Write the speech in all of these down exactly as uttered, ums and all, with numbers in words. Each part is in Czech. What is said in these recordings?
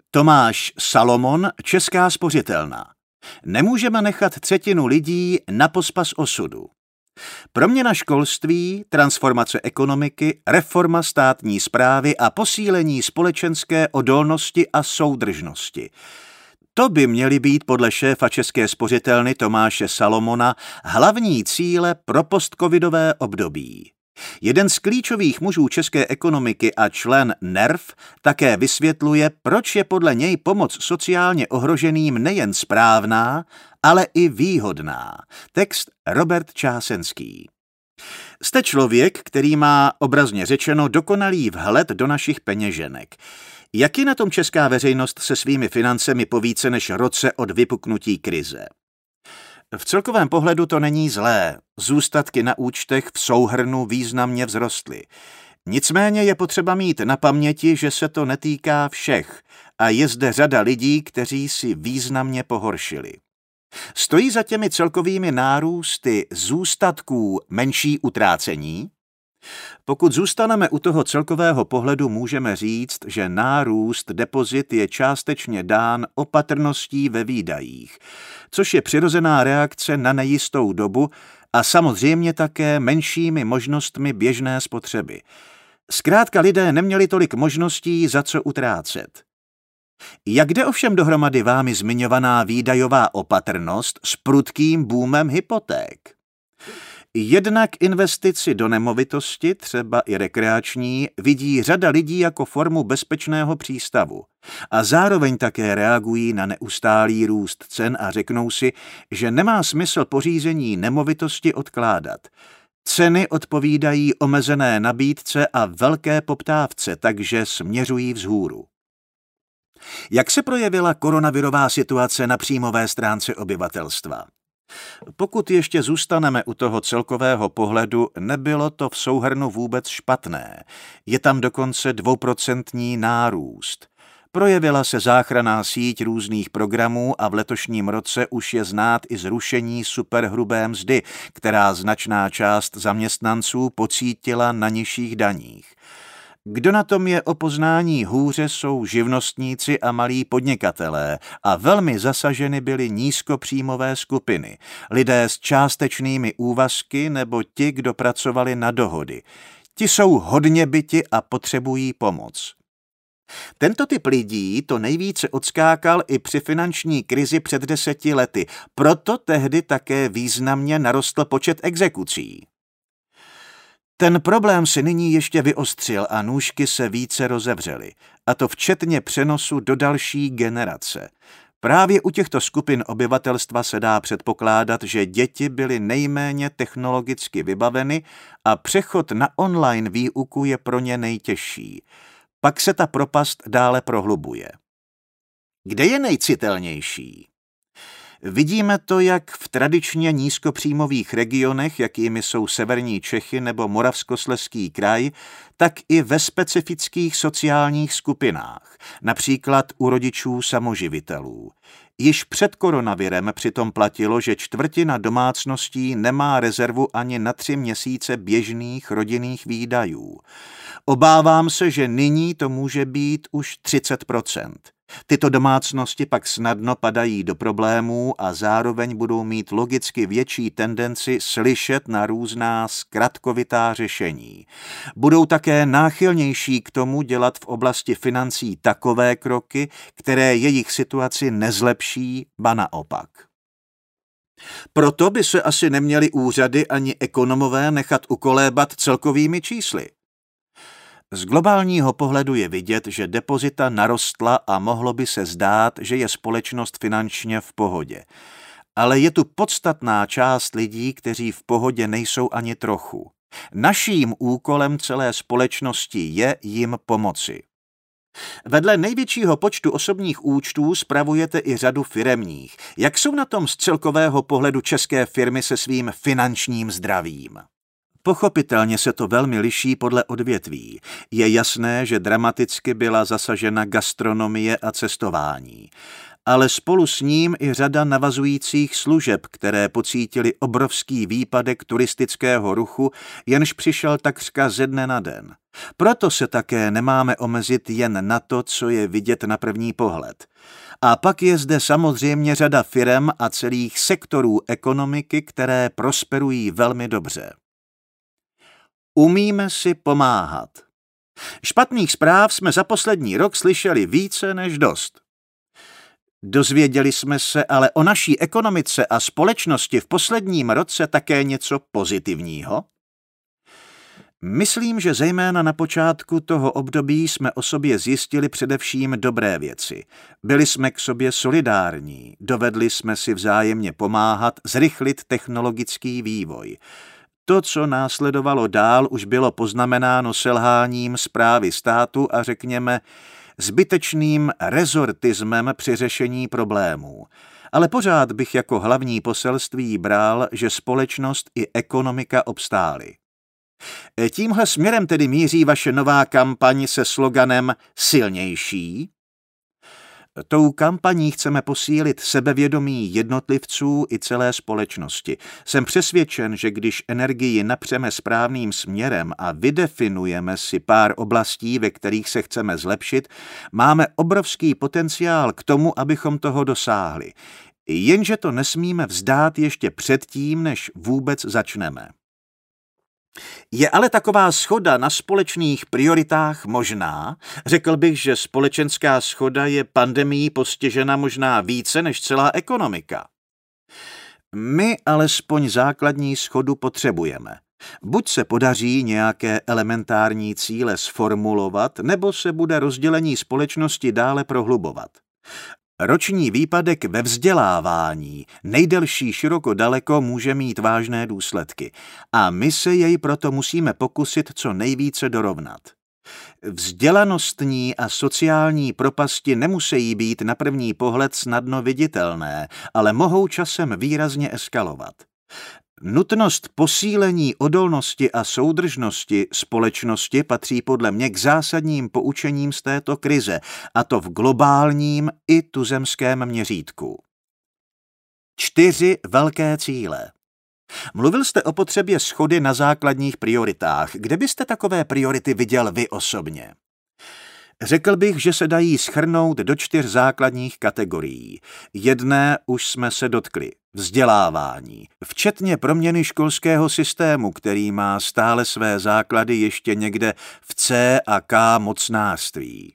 Tomáš Salomon, Česká spořitelna. Nemůžeme nechat třetinu lidí na pospas osudu. Proměna školství, transformace ekonomiky, reforma státní správy a posílení společenské odolnosti a soudržnosti. To by měly být podle šéfa České spořitelny Tomáše Salomona hlavní cíle pro postcovidové období. Jeden z klíčových mužů české ekonomiky a člen N E R V také vysvětluje, proč je podle něj pomoc sociálně ohroženým nejen správná, ale i výhodná. Text Robert Čásenský. Jste člověk, který má obrazně řečeno dokonalý vhled do našich peněženek. Jak je na tom česká veřejnost se svými financemi po více než roce od vypuknutí krize? V celkovém pohledu to není zlé, zůstatky na účtech v souhrnu významně vzrostly. Nicméně je potřeba mít na paměti, že se to netýká všech a je zde řada lidí, kteří si významně pohoršili. Stojí za těmi celkovými nárůsty zůstatků menší utrácení? Pokud zůstaneme u toho celkového pohledu, můžeme říct, že nárůst depozit je částečně dán opatrností ve výdajích, což je přirozená reakce na nejistou dobu a samozřejmě také menšími možnostmi běžné spotřeby. Zkrátka lidé neměli tolik možností, za co utrácet. Jak jde ovšem dohromady vámi zmiňovaná výdajová opatrnost s prudkým boomem hypoték? Jednak investici do nemovitosti, třeba i rekreační, vidí řada lidí jako formu bezpečného přístavu a zároveň také reagují na neustálý růst cen a řeknou si, že nemá smysl pořízení nemovitosti odkládat. Ceny odpovídají omezené nabídce a velké poptávce, takže směřují vzhůru. Jak se projevila koronavirová situace na příjmové stránce obyvatelstva? Pokud ještě zůstaneme u toho celkového pohledu, nebylo to v souhrnu vůbec špatné. Je tam dokonce dvouprocentní nárůst. Projevila se záchranná síť různých programů a v letošním roce už je znát i zrušení superhrubé mzdy, která značná část zaměstnanců pocítila na nižších daních. Kdo na tom je o poznání hůře, jsou živnostníci a malí podnikatelé a velmi zasaženy byly nízkopříjmové skupiny, lidé s částečnými úvazky nebo ti, kdo pracovali na dohody. Ti jsou hodně byti a potřebují pomoc. Tento typ lidí to nejvíce odskákal i při finanční krizi před deseti lety, proto tehdy také významně narostl počet exekucí. Ten problém se nyní ještě vyostřil a nůžky se více rozevřely, a to včetně přenosu do další generace. Právě u těchto skupin obyvatelstva se dá předpokládat, že děti byly nejméně technologicky vybaveny a přechod na online výuku je pro ně nejtěžší. Pak se ta propast dále prohlubuje. Kde je nejcitelnější? Vidíme to jak v tradičně nízkopříjmových regionech, jakými jsou severní Čechy nebo Moravskoslezský kraj, tak i ve specifických sociálních skupinách, například u rodičů samoživitelů. Již před koronavirem přitom platilo, že čtvrtina domácností nemá rezervu ani na tři měsíce běžných rodinných výdajů. Obávám se, že nyní to může být už třicet procent. Tyto domácnosti pak snadno padají do problémů a zároveň budou mít logicky větší tendenci slyšet na různá zkratkovitá řešení. Budou také náchylnější k tomu dělat v oblasti financí takové kroky, které jejich situaci nezlepší, ba naopak. Proto by se asi neměli úřady ani ekonomové nechat ukolébat celkovými čísly. Z globálního pohledu je vidět, že depozita narostla a mohlo by se zdát, že je společnost finančně v pohodě. Ale je tu podstatná část lidí, kteří v pohodě nejsou ani trochu. Naším úkolem celé společnosti je jim pomoci. Vedle největšího počtu osobních účtů spravujete i řadu firemních. Jak jsou na tom z celkového pohledu české firmy se svým finančním zdravím? Pochopitelně se to velmi liší podle odvětví. Je jasné, že dramaticky byla zasažena gastronomie a cestování. ale spolu s ním i řada navazujících služeb, které pocítili obrovský výpadek turistického ruchu, jenž přišel takřka ze dne na den. Proto se také nemáme omezit jen na to, co je vidět na první pohled. A pak je zde samozřejmě řada firem a celých sektorů ekonomiky, které prosperují velmi dobře. Umíme si pomáhat. Špatných zpráv jsme za poslední rok slyšeli více než dost. Dozvěděli jsme se ale o naší ekonomice a společnosti v posledním roce také něco pozitivního? Myslím, že zejména na počátku toho období jsme o sobě zjistili především dobré věci. Byli jsme k sobě solidární, dovedli jsme si vzájemně pomáhat, zrychlit technologický vývoj. To, co následovalo dál, už bylo poznamenáno selháním správy státu a řekněme zbytečným rezortismem při řešení problémů. Ale pořád bych jako hlavní poselství bral, že společnost i ekonomika obstály. Tímhle směrem tedy míří vaše nová kampaň se sloganem Silnější? Tou kampaní chceme posílit sebevědomí jednotlivců i celé společnosti. Jsem přesvědčen, že když energii napřeme správným směrem a vydefinujeme si pár oblastí, ve kterých se chceme zlepšit, máme obrovský potenciál k tomu, abychom toho dosáhli. Jenže to nesmíme vzdát ještě předtím, než vůbec začneme. Je ale taková shoda na společných prioritách možná? Řekl bych, že společenská shoda je pandemií postižena možná více než celá ekonomika. My alespoň základní shodu potřebujeme. Buď se podaří nějaké elementární cíle sformulovat, nebo se bude rozdělení společnosti dále prohlubovat. Roční výpadek ve vzdělávání, nejdelší široko daleko, může mít vážné důsledky a my se jej proto musíme pokusit co nejvíce dorovnat. Vzdělanostní a sociální propasti nemusí být na první pohled snadno viditelné, ale mohou časem výrazně eskalovat. Nutnost posílení odolnosti a soudržnosti společnosti patří podle mě k zásadním poučením z této krize, a to v globálním i tuzemském měřítku. Čtyři velké cíle. Mluvil jste o potřebě shody na základních prioritách. Kde byste takové priority viděl vy osobně? Řekl bych, že se dají shrnout do čtyř základních kategorií. Jedné už jsme se dotkli. Vzdělávání, včetně proměny školského systému, který má stále své základy ještě někde v C a K mocnářství.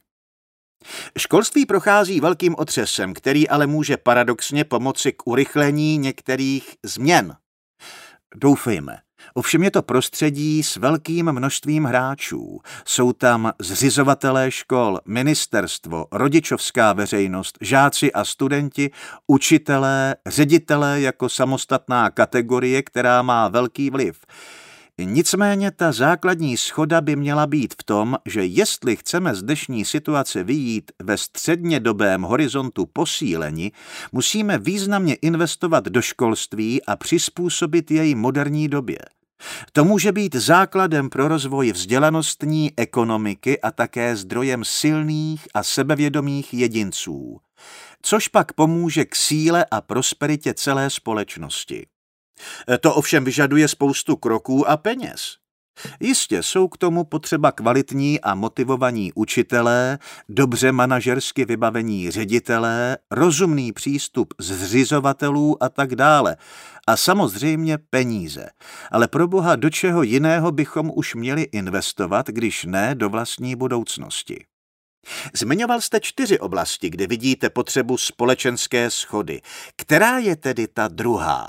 Školství prochází velkým otřesem, který ale může paradoxně pomoci k urychlení některých změn. Doufejme. Ovšem je to prostředí s velkým množstvím hráčů. Jsou tam zřizovatelé škol, ministerstvo, rodičovská veřejnost, žáci a studenti, učitelé, ředitelé jako samostatná kategorie, která má velký vliv. Nicméně ta základní shoda by měla být v tom, že jestli chceme z dnešní situace vyjít ve střednědobém horizontu posíleni, musíme významně investovat do školství a přizpůsobit jej moderní době. To může být základem pro rozvoj vzdělanostní ekonomiky a také zdrojem silných a sebevědomých jedinců, což pak pomůže k síle a prosperitě celé společnosti. To ovšem vyžaduje spoustu kroků a peněz. Jistě jsou k tomu potřeba kvalitní a motivovaní učitelé, dobře manažersky vybavení ředitelé, rozumný přístup zřizovatelů a tak dále. A samozřejmě peníze. Ale pro boha, do čeho jiného bychom už měli investovat, když ne do vlastní budoucnosti? Zmiňoval jste čtyři oblasti, kde vidíte potřebu společenské shody. Která je tedy ta druhá?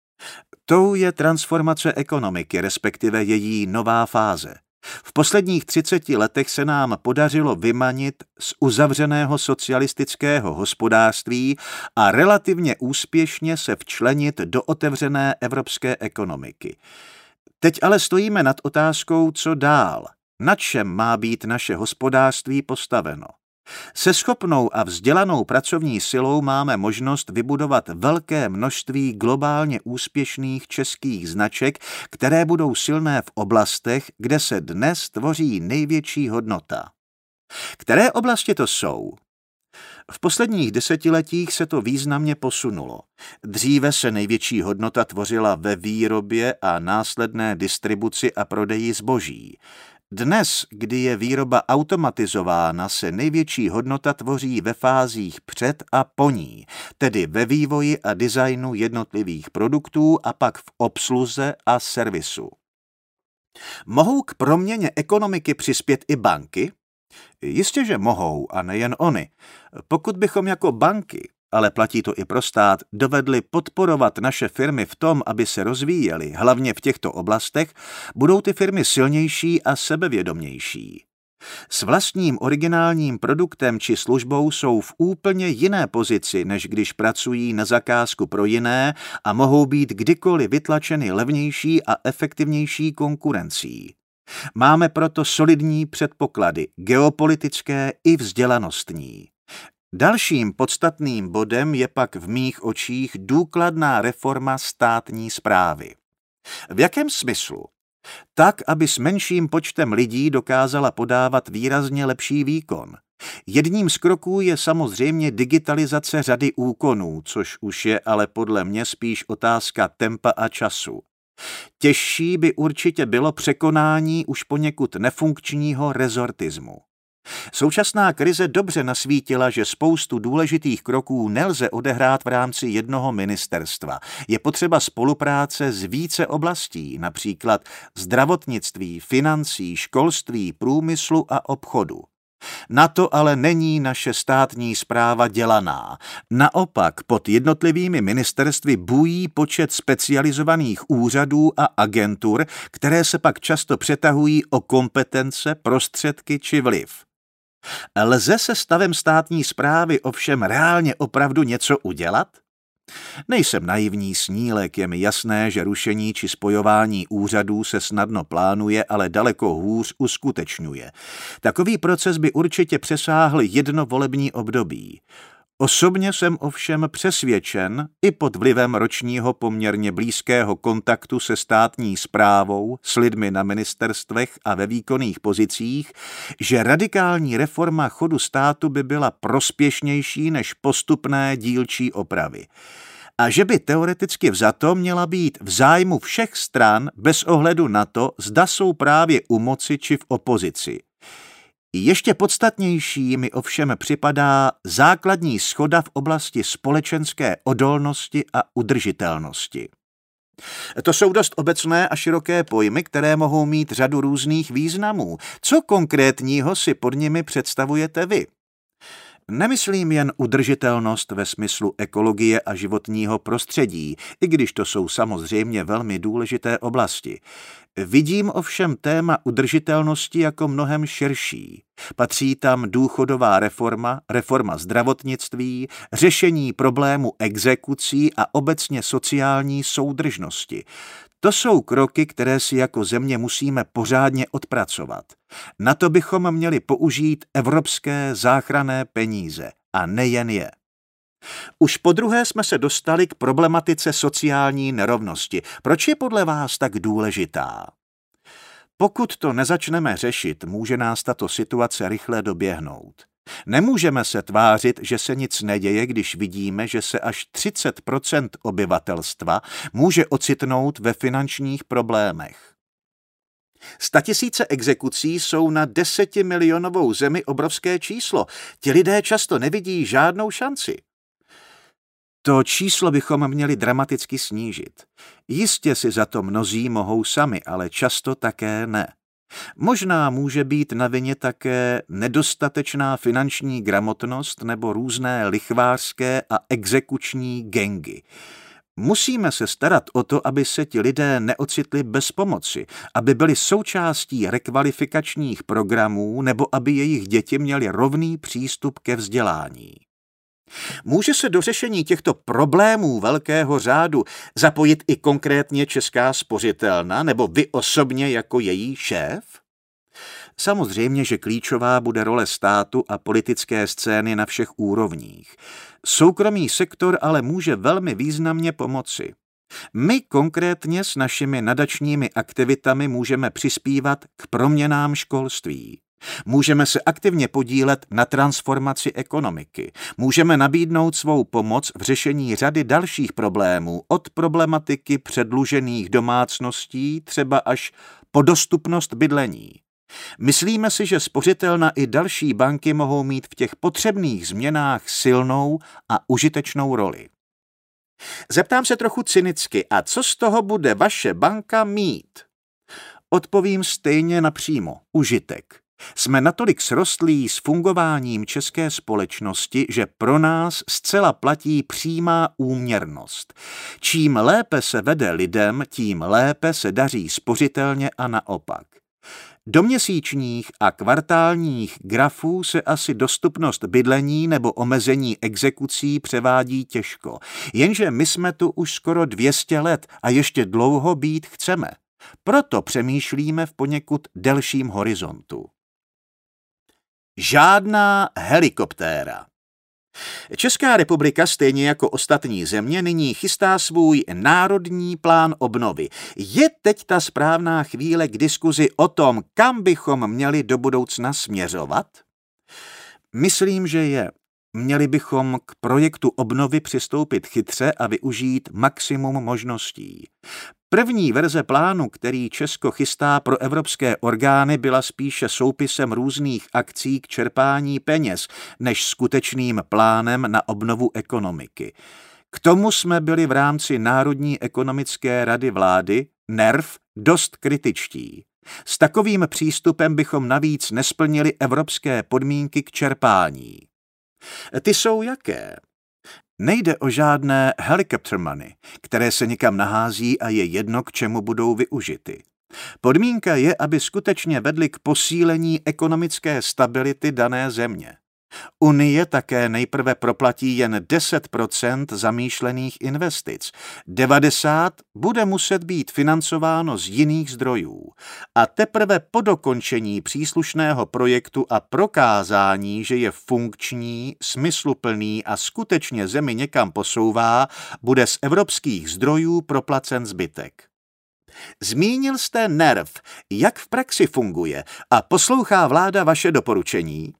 Tou je transformace ekonomiky, respektive její nová fáze. V posledních třiceti letech se nám podařilo vymanit z uzavřeného socialistického hospodářství a relativně úspěšně se včlenit do otevřené evropské ekonomiky. Teď ale stojíme nad otázkou, co dál, na čem má být naše hospodářství postaveno. Se schopnou a vzdělanou pracovní silou máme možnost vybudovat velké množství globálně úspěšných českých značek, které budou silné v oblastech, kde se dnes tvoří největší hodnota. Které oblasti to jsou? V posledních desetiletích se to významně posunulo. Dříve se největší hodnota tvořila ve výrobě a následné distribuci a prodeji zboží. Dnes, kdy je výroba automatizována, se největší hodnota tvoří ve fázích před a po ní, tedy ve vývoji a designu jednotlivých produktů a pak v obsluze a servisu. Mohou k proměně ekonomiky přispět i banky? Jistě, že mohou, a nejen ony. Pokud bychom jako banky, ale platí to i pro stát, dovedli podporovat naše firmy v tom, aby se rozvíjely, hlavně v těchto oblastech, budou ty firmy silnější a sebevědomější. S vlastním originálním produktem či službou jsou v úplně jiné pozici, než když pracují na zakázku pro jiné a mohou být kdykoliv vytlačeny levnější a efektivnější konkurencí. Máme proto solidní předpoklady, geopolitické i vzdělanostní. Dalším podstatným bodem je pak v mých očích důkladná reforma státní správy. V jakém smyslu? Tak, aby s menším počtem lidí dokázala podávat výrazně lepší výkon. Jedním z kroků je samozřejmě digitalizace řady úkonů, což už je ale podle mě spíš otázka tempa a času. Těžší by určitě bylo překonání už poněkud nefunkčního rezortismu. Současná krize dobře nasvítila, že spoustu důležitých kroků nelze odehrát v rámci jednoho ministerstva. Je potřeba spolupráce z více oblastí, například zdravotnictví, financí, školství, průmyslu a obchodu. Na to ale není naše státní správa dělaná. Naopak pod jednotlivými ministerstvy bují počet specializovaných úřadů a agentur, které se pak často přetahují o kompetence, prostředky či vliv. Lze se stavem státní správy ovšem reálně opravdu něco udělat? Nejsem naivní snílek, je mi jasné, že rušení či spojování úřadů se snadno plánuje, ale daleko hůř uskutečňuje. Takový proces by určitě přesáhl jedno volební období. Osobně jsem ovšem přesvědčen, i pod vlivem ročního poměrně blízkého kontaktu se státní správou, s lidmi na ministerstvech a ve výkonných pozicích, že radikální reforma chodu státu by byla prospěšnější než postupné dílčí opravy. A že by teoreticky vzato měla být v zájmu všech stran bez ohledu na to, zda jsou právě u moci či v opozici. Ještě podstatnější mi ovšem připadá základní shoda v oblasti společenské odolnosti a udržitelnosti. To jsou dost obecné a široké pojmy, které mohou mít řadu různých významů. Co konkrétního si pod nimi představujete vy? Nemyslím jen udržitelnost ve smyslu ekologie a životního prostředí, i když to jsou samozřejmě velmi důležité oblasti. Vidím ovšem téma udržitelnosti jako mnohem širší. Patří tam důchodová reforma, reforma zdravotnictví, řešení problému exekucí a obecně sociální soudržnosti. To jsou kroky, které si jako země musíme pořádně odpracovat. Na to bychom měli použít evropské záchranné peníze, a nejen je. Už podruhé jsme se dostali k problematice sociální nerovnosti. Proč je podle vás tak důležitá? Pokud to nezačneme řešit, může nás tato situace rychle doběhnout. Nemůžeme se tvářit, že se nic neděje, když vidíme, že se až třicet procent obyvatelstva může ocitnout ve finančních problémech. Statisíce exekucí jsou na desetimilionovou zemi obrovské číslo. Ti lidé často nevidí žádnou šanci. To číslo bychom měli dramaticky snížit. Jistě si za to mnozí mohou sami, ale často také ne. Možná může být na vině také nedostatečná finanční gramotnost nebo různé lichvářské a exekuční gangy. Musíme se starat o to, aby se ti lidé neocitli bez pomoci, aby byli součástí rekvalifikačních programů nebo aby jejich děti měly rovný přístup ke vzdělání. Může se do řešení těchto problémů velkého řádu zapojit i konkrétně Česká spořitelna nebo vy osobně jako její šéf? Samozřejmě, že klíčová bude role státu a politické scény na všech úrovních. Soukromý sektor ale může velmi významně pomoci. My konkrétně s našimi nadačními aktivitami můžeme přispívat k proměnám školství. Můžeme se aktivně podílet na transformaci ekonomiky. Můžeme nabídnout svou pomoc v řešení řady dalších problémů, od problematiky předlužených domácností třeba až po dostupnost bydlení. Myslíme si, že spořitelna i další banky mohou mít v těch potřebných změnách silnou a užitečnou roli. Zeptám se trochu cynicky, a co z toho bude vaše banka mít? Odpovím stejně napřímo, užitek. Jsme natolik srostlí s fungováním české společnosti, že pro nás zcela platí přímá úměrnost. Čím lépe se vede lidem, tím lépe se daří spořitelně a naopak. Do měsíčních a kvartálních grafů se asi dostupnost bydlení nebo omezení exekucí převádí těžko, jenže my jsme tu už skoro dvě stě let a ještě dlouho být chceme. Proto přemýšlíme v poněkud delším horizontu. Žádná helikoptéra. Česká republika, stejně jako ostatní země, nyní chystá svůj národní plán obnovy. Je teď ta správná chvíle k diskuzi o tom, kam bychom měli do budoucna směřovat? Myslím, že je. Měli bychom k projektu obnovy přistoupit chytře a využít maximum možností. První verze plánu, který Česko chystá pro evropské orgány, byla spíše soupisem různých akcí k čerpání peněz, než skutečným plánem na obnovu ekonomiky. K tomu jsme byli v rámci Národní ekonomické rady vlády, N E R V, dost kritičtí. S takovým přístupem bychom navíc nesplnili evropské podmínky k čerpání. Ty jsou jaké? Nejde o žádné helicopter money, které se někam nahází a je jedno, k čemu budou využity. Podmínka je, aby skutečně vedly k posílení ekonomické stability dané země. Unie také nejprve proplatí jen deset procent zamýšlených investic. devadesát procent bude muset být financováno z jiných zdrojů. A teprve po dokončení příslušného projektu a prokázání, že je funkční, smysluplný a skutečně zemi někam posouvá, bude z evropských zdrojů proplacen zbytek. Zmínil jste N E R V, jak v praxi funguje a poslouchá vláda vaše doporučení?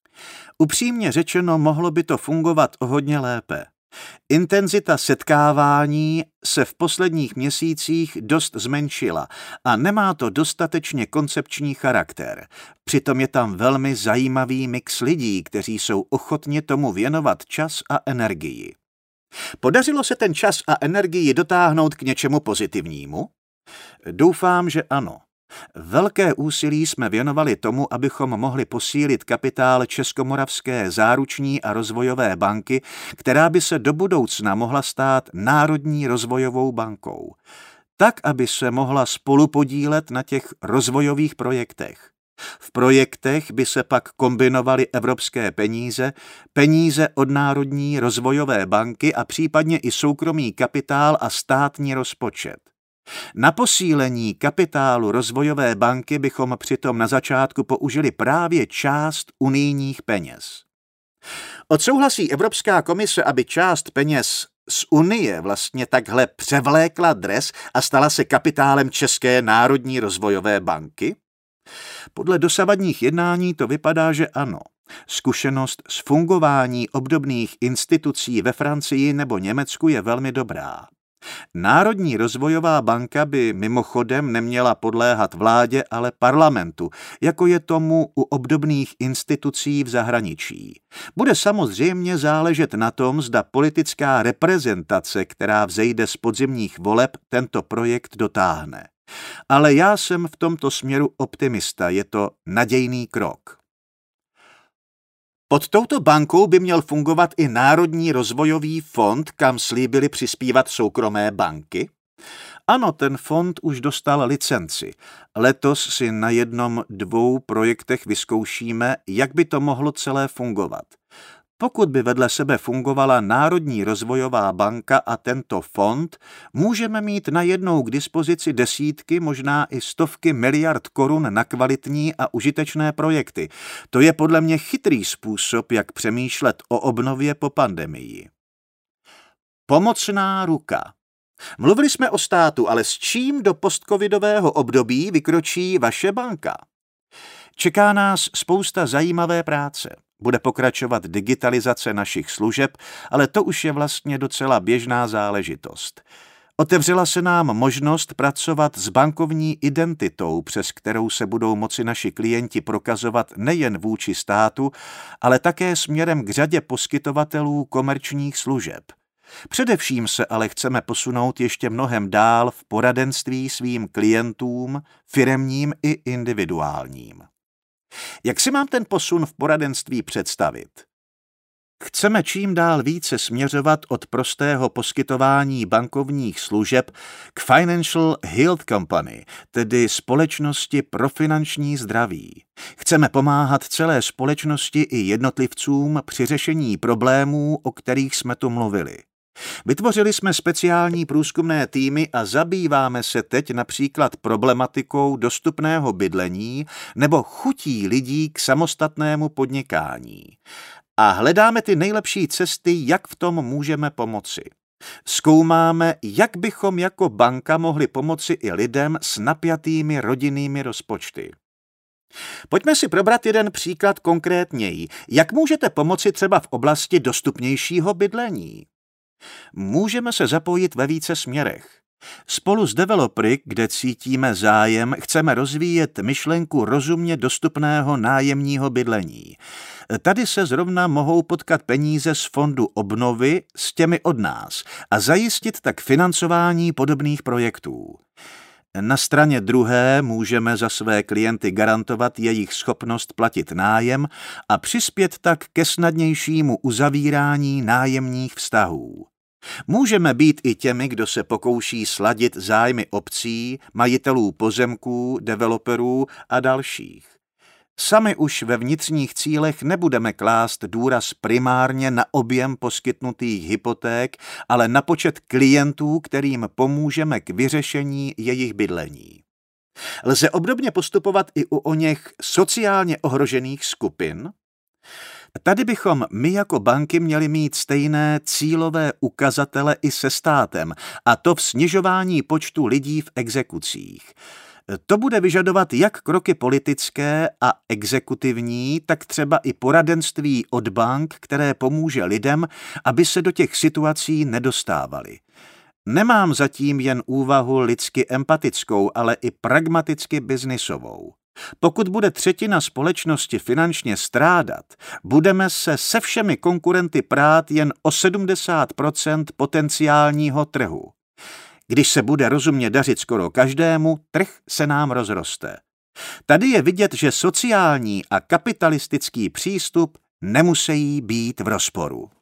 Upřímně řečeno, mohlo by to fungovat o hodně lépe. Intenzita setkávání se v posledních měsících dost zmenšila a nemá to dostatečně koncepční charakter. Přitom je tam velmi zajímavý mix lidí, kteří jsou ochotni tomu věnovat čas a energii. Podařilo se ten čas a energii dotáhnout k něčemu pozitivnímu? Doufám, že ano. Velké úsilí jsme věnovali tomu, abychom mohli posílit kapitál Českomoravské záruční a rozvojové banky, která by se do budoucna mohla stát Národní rozvojovou bankou, tak, aby se mohla spolupodílet na těch rozvojových projektech. V projektech by se pak kombinovaly evropské peníze, peníze od Národní rozvojové banky a případně i soukromý kapitál a státní rozpočet. Na posílení kapitálu rozvojové banky bychom přitom na začátku použili právě část unijních peněz. Odsouhlasí Evropská komise, aby část peněz z Unie vlastně takhle převlékla dres a stala se kapitálem České národní rozvojové banky? Podle dosavadních jednání to vypadá, že ano. Zkušenost s fungování obdobných institucí ve Francii nebo Německu je velmi dobrá. Národní rozvojová banka by mimochodem neměla podléhat vládě, ale parlamentu, jako je tomu u obdobných institucí v zahraničí. Bude samozřejmě záležet na tom, zda politická reprezentace, která vzejde z podzimních voleb, tento projekt dotáhne. Ale já jsem v tomto směru optimista, je to nadějný krok. Pod touto bankou by měl fungovat i Národní rozvojový fond, kam slíbili přispívat soukromé banky? Ano, ten fond už dostal licenci. Letos si na jednom dvou projektech vyzkoušíme, jak by to mohlo celé fungovat. Pokud by vedle sebe fungovala Národní rozvojová banka a tento fond, můžeme mít najednou k dispozici desítky, možná i stovky miliard korun na kvalitní a užitečné projekty. To je podle mě chytrý způsob, jak přemýšlet o obnově po pandemii. Pomocná ruka. Mluvili jsme o státu, ale s čím do postcovidového období vykročí vaše banka? Čeká nás spousta zajímavé práce. Bude pokračovat digitalizace našich služeb, ale to už je vlastně docela běžná záležitost. Otevřela se nám možnost pracovat s bankovní identitou, přes kterou se budou moci naši klienti prokazovat nejen vůči státu, ale také směrem k řadě poskytovatelů komerčních služeb. Především se ale chceme posunout ještě mnohem dál v poradenství svým klientům, firemním i individuálním. Jak si mám ten posun v poradenství představit? Chceme čím dál více směřovat od prostého poskytování bankovních služeb k Financial Health Company, tedy společnosti pro finanční zdraví. Chceme pomáhat celé společnosti i jednotlivcům při řešení problémů, o kterých jsme tu mluvili. Vytvořili jsme speciální průzkumné týmy a zabýváme se teď například problematikou dostupného bydlení nebo chutí lidí k samostatnému podnikání. A hledáme ty nejlepší cesty, jak v tom můžeme pomoci. Zkoumáme, jak bychom jako banka mohli pomoci i lidem s napjatými rodinnými rozpočty. Pojďme si probrat jeden příklad konkrétněji. Jak můžete pomoci třeba v oblasti dostupnějšího bydlení? Můžeme se zapojit ve více směrech. Spolu s developery, kde cítíme zájem, chceme rozvíjet myšlenku rozumně dostupného nájemního bydlení. Tady se zrovna mohou potkat peníze z fondu obnovy s těmi od nás a zajistit tak financování podobných projektů. Na straně druhé můžeme za své klienty garantovat jejich schopnost platit nájem a přispět tak ke snadnějšímu uzavírání nájemních vztahů. Můžeme být i těmi, kdo se pokouší sladit zájmy obcí, majitelů pozemků, developerů a dalších. Sami už ve vnitřních cílech nebudeme klást důraz primárně na objem poskytnutých hypoték, ale na počet klientů, kterým pomůžeme k vyřešení jejich bydlení. Lze obdobně postupovat i u oněch sociálně ohrožených skupin. Tady bychom my jako banky měli mít stejné cílové ukazatele i se státem, a to v snižování počtu lidí v exekucích. To bude vyžadovat jak kroky politické a exekutivní, tak třeba i poradenství od bank, které pomůže lidem, aby se do těch situací nedostávali. Nemám zatím jen úvahu lidsky empatickou, ale i pragmaticky biznisovou. Pokud bude třetina společnosti finančně strádat, budeme se se všemi konkurenty prát jen o sedmdesát procent potenciálního trhu. Když se bude rozumně dařit skoro každému, trh se nám rozroste. Tady je vidět, že sociální a kapitalistický přístup nemusí být v rozporu.